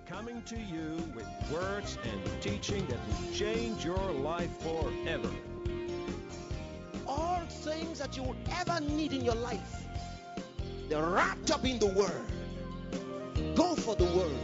coming to you with words and teaching that will change your life forever. All things that you will ever need in your life, they're wrapped up in the Word. Go for the Word.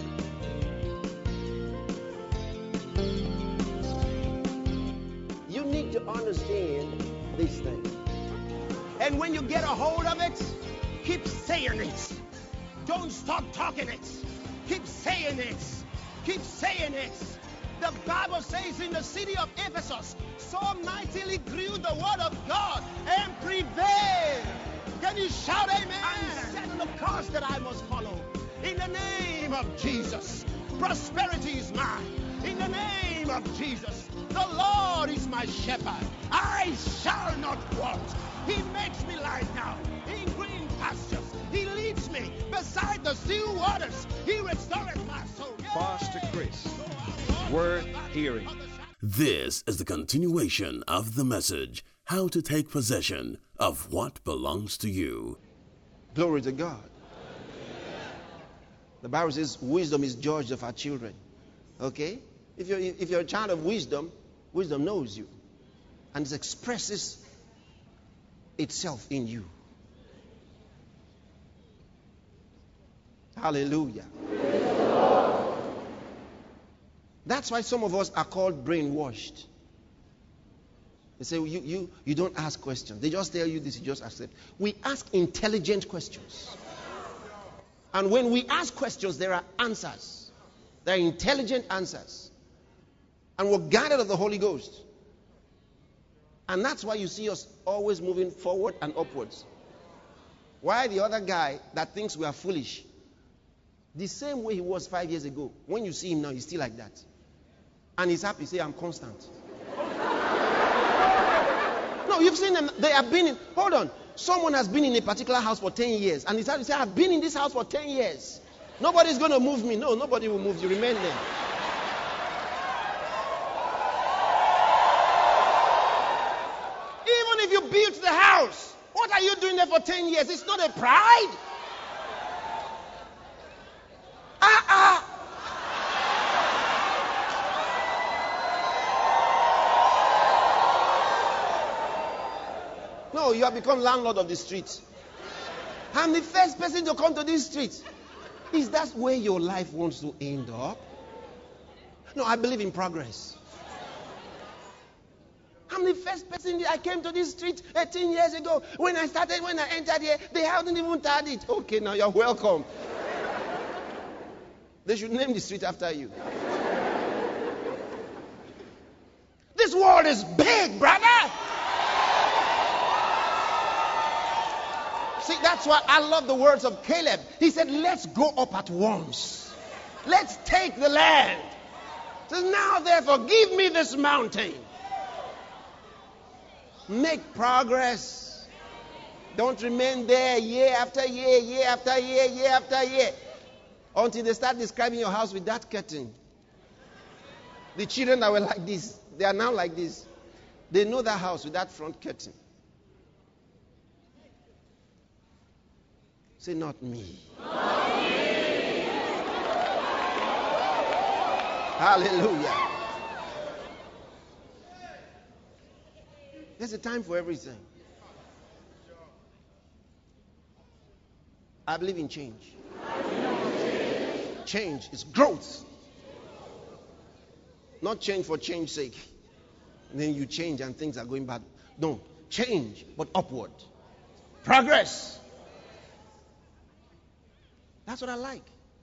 You need to understand these things. And when you get a hold of it, keep saying it. Don't stop talking it. Keep saying it. Keep saying it. The Bible says in the city of Ephesus, so mightily grew the word of God and prevailed. Can you shout amen? And set the course that I must follow. In the name of Jesus, prosperity is mine. In the name of Jesus, the Lord is my shepherd. I shall not want. He makes me lie down in green pastures. He leads me beside the still waters. He restores my soul. Pastor Chris, worth hearing. This is the continuation of the message, How to Take Possession of What Belongs to You. Glory to God. The Bible says wisdom is judge of our children. Okay? If you're a child of wisdom, wisdom knows you. And it expresses itself in you. Hallelujah. That's why some of us are called brainwashed. They say, you don't ask questions. They just tell you this, you just accept. We ask intelligent questions. And when we ask questions, there are answers. There are intelligent answers. And we're guided of the Holy Ghost. And that's why you see us always moving forward and upwards. Why the other guy that thinks we are foolish, the same way he was 5 years ago, when you see him now, he's still like that. And he's happy, say, I'm constant. No, you've seen them, they have been in, hold on. Someone has been in a particular house for 10 years. And he's happy to say, I've been in this house for 10 years. Nobody's going to move me. No, nobody will move you. Remain there. Even if you built the house, what are you doing there for 10 years? It's not a pride. No, you have become landlord of the street. I'm the first person to come to this street. Is that where your life wants to end up? No, I believe in progress. I'm the first person. I came to this street 18 years ago. When I entered here, they hadn't even started it. Okay, now you're welcome. They should name the street after you. This world is big, brother. See, that's why I love the words of Caleb. He said, let's go up at once. Let's take the land. He says, now therefore, give me this mountain. Make progress. Don't remain there year after year, year after year, year after year. Until they start describing your house with that curtain. The children that were like this, they are now like this. They know that house with that front curtain. Say, not me. Not me. Hallelujah. There's a time for everything. I believe in change. Change is growth. Not change for change's sake. And then you change and things are going bad. No. Change, but upward. Progress. That's what I like.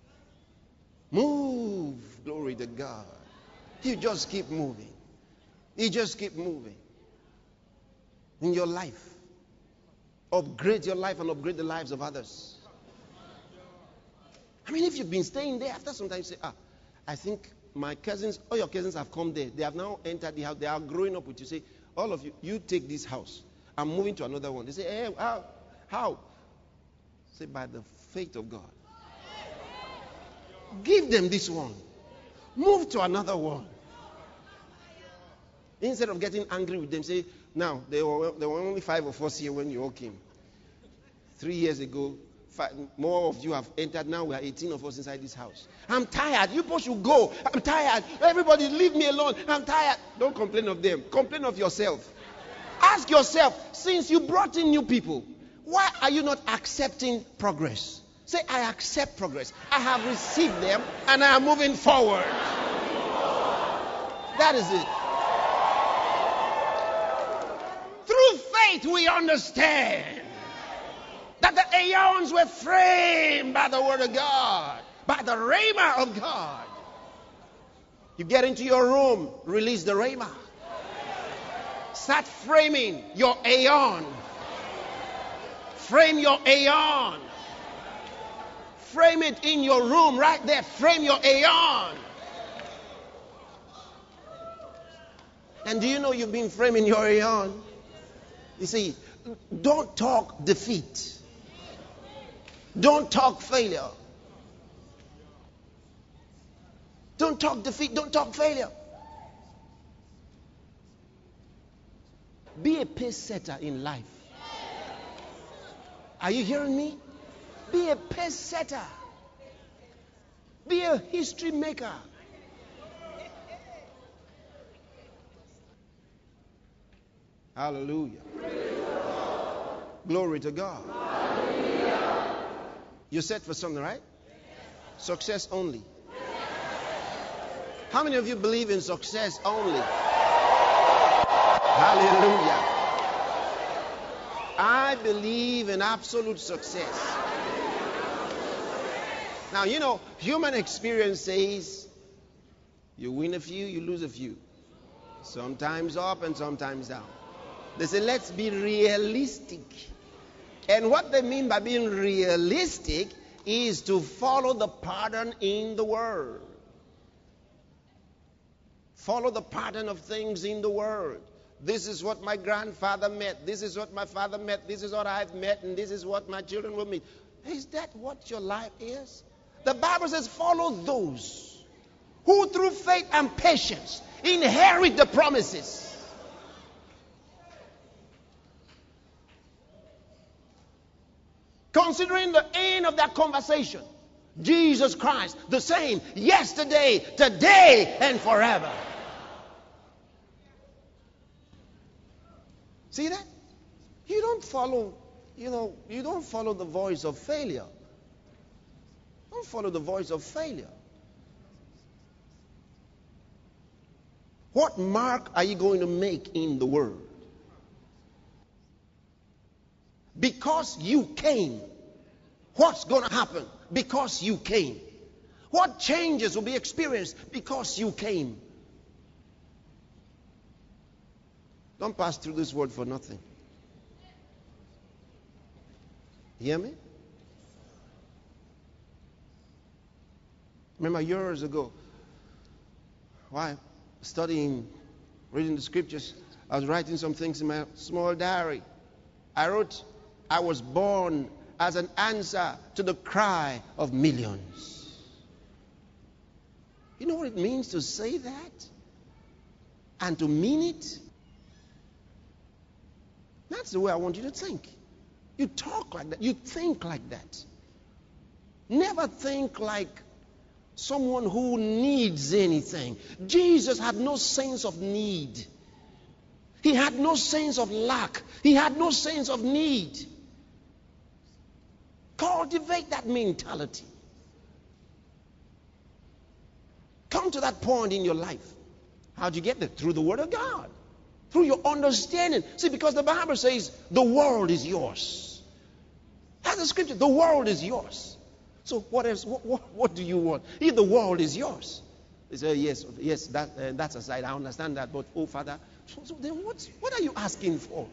Move. Glory to God. You just keep moving. You just keep moving. In your life. Upgrade your life and upgrade the lives of others. I mean, if you've been staying there, after some time you say, I think my cousins, all your cousins have come there. They have now entered the house. They are growing up with you. Say, all of you, you take this house. I'm moving to another one. They say, hey, how? Say, by the faith of God. Give them this one. Move to another one. Instead of getting angry with them, say, now, there were only 5 of us here when you all came. 3 years ago, More of you have entered now. We are 18 of us inside this house. I'm tired. You both should go. I'm tired. Everybody leave me alone. I'm tired. Don't complain of them. Complain of yourself. Ask yourself, since you brought in new people, why are you not accepting progress? Say, I accept progress. I have received them and I am moving forward. That is it. Through faith we understand that the aeons were framed by the word of God, by the rhema of God. You get into your room, release the rhema. Start framing your aeon. Frame your aeon. Frame it in your room right there. Frame your aeon. And do you know you've been framing your aeon? You see, don't talk defeat. Don't talk failure. Don't talk defeat. Don't talk failure. Be a pace setter in life. Are you hearing me? Be a pace setter. Be a history maker. Hallelujah. Glory to God. You're set for something, right? Success only. How many of you believe in success only? Hallelujah. I believe in absolute success. Now, you know, human experience says you win a few, you lose a few. Sometimes up and sometimes down. They say, let's be realistic. And what they mean by being realistic is to follow the pattern in the Word. Follow the pattern of things in the Word. This is what my grandfather met. This is what my father met. This is what I've met. And this is what my children will meet. Is that what your life is? The Bible says, follow those who through faith and patience inherit the promises. Considering the end of that conversation, Jesus Christ, the same yesterday, today, and forever. See that? You don't follow, you don't follow the voice of failure. Don't follow the voice of failure. What mark are you going to make in the world? Because you came. What's going to happen? Because you came. What changes will be experienced because you came? Don't pass through this word for nothing. You hear me? Remember years ago, while studying, reading the scriptures, I was writing some things in my small diary. I wrote, I was born as an answer to the cry of millions. You know what it means to say that? And to mean it? That's the way I want you to think. You talk like that. You think like that. Never think like someone who needs anything. Jesus had no sense of need. He had no sense of lack. He had no sense of need. Cultivate that mentality. Come to that point in your life. How'd you get there? Through the Word of God. Through your understanding. See, because the Bible says the world is yours. That's the scripture. The world is yours. So what else? What do you want? If the world is yours. They say, yes, that's aside. I understand that. But, oh, Father, so then what are you asking for?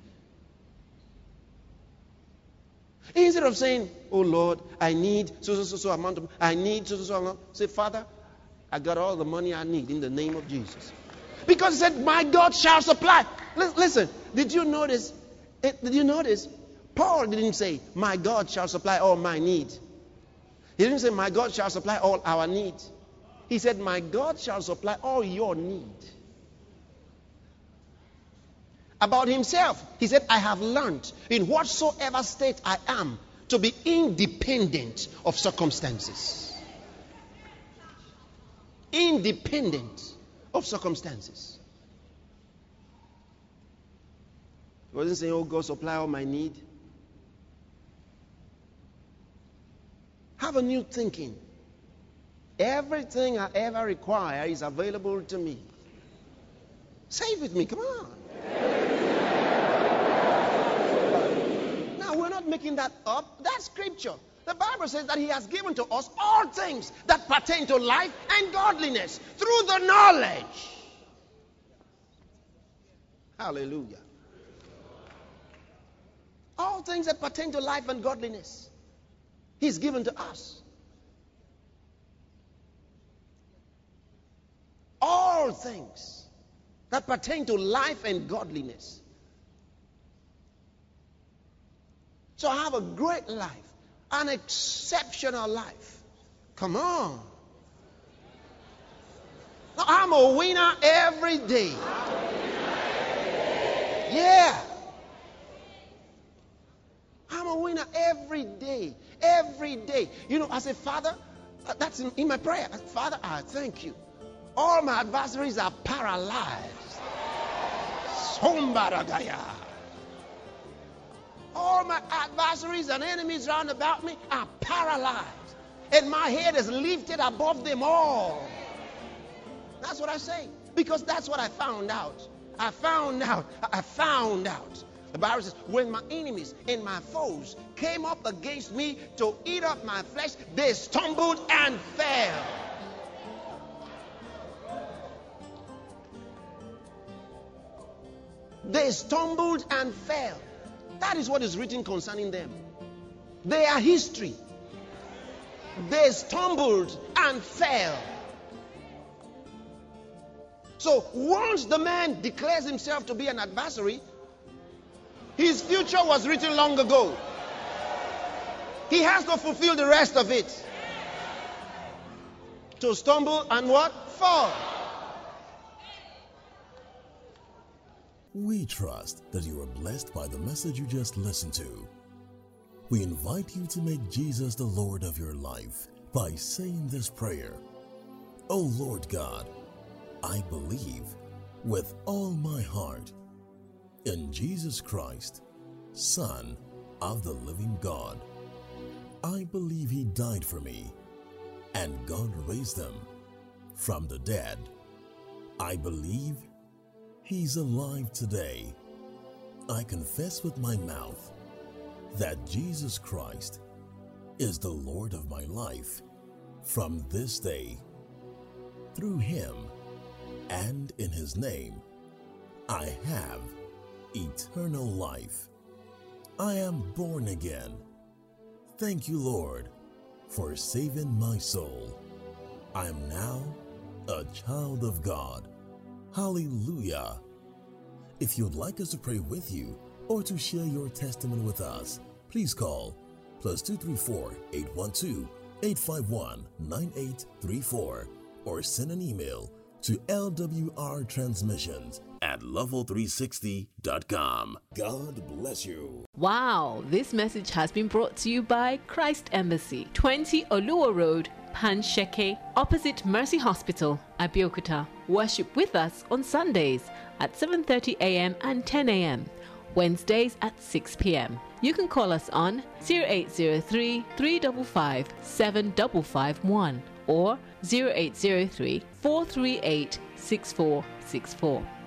Instead of saying, oh, Lord, I need so amount of, I need so amount. Say, Father, I got all the money I need in the name of Jesus. Because it said, my God shall supply. Listen, did you notice? Paul didn't say, my God shall supply all my need. He didn't say, my God shall supply all our need. He said, my God shall supply all your need. About himself, he said, I have learned in whatsoever state I am to be independent of circumstances. Independent of circumstances. He wasn't saying, oh, God, supply all my need. Have a new thinking. Everything I ever require is available to me. Say it with me, come on. Now, we're not making that up. That's scripture. The Bible says that He has given to us all things that pertain to life and godliness through the knowledge. Hallelujah. All things that pertain to life and godliness, He's given to us. All things that pertain to life and godliness. So have a great life, an exceptional life. Come on. Now, I'm a winner every day. Yeah. I'm a winner every day. Every day. You know, as a father, that's in my prayer. Father, I thank you. All my adversaries are paralyzed. Sombaragaya. All my adversaries and enemies round about me are paralyzed. And my head is lifted above them all. That's what I say. Because that's what I found out. I found out. The Bible says, when my enemies and my foes came up against me to eat up my flesh, they stumbled and fell. They stumbled and fell. That is what is written concerning them. They are history. They stumbled and fell. So once the man declares himself to be an adversary, his future was written long ago. He has to fulfill the rest of it. To stumble and what? Fall. We trust that you are blessed by the message you just listened to. We invite you to make Jesus the Lord of your life by saying this prayer. O Lord God, I believe with all my heart in Jesus Christ, Son of the living God. I believe He died for me, and God raised Him from the dead. I believe He's alive today. I confess with my mouth that Jesus Christ is the Lord of my life from this day. Through Him and in His name, I have eternal life. I am born again. Thank you, Lord, for saving my soul. I am now a child of God. Hallelujah. If you'd like us to pray with you or to share your testimony with us, please call +234 812 851 9834 or send an email to lwrtransmissions@level360.com. God bless you. Wow, this message has been brought to you by Christ Embassy, 20 Oluwa Road, Pansheke, opposite Mercy Hospital, Abeokuta. Worship with us on Sundays at 7:30 a.m. and 10 a.m. Wednesdays at 6 p.m. You can call us on 0803 355 7551 or 0803 438 6464.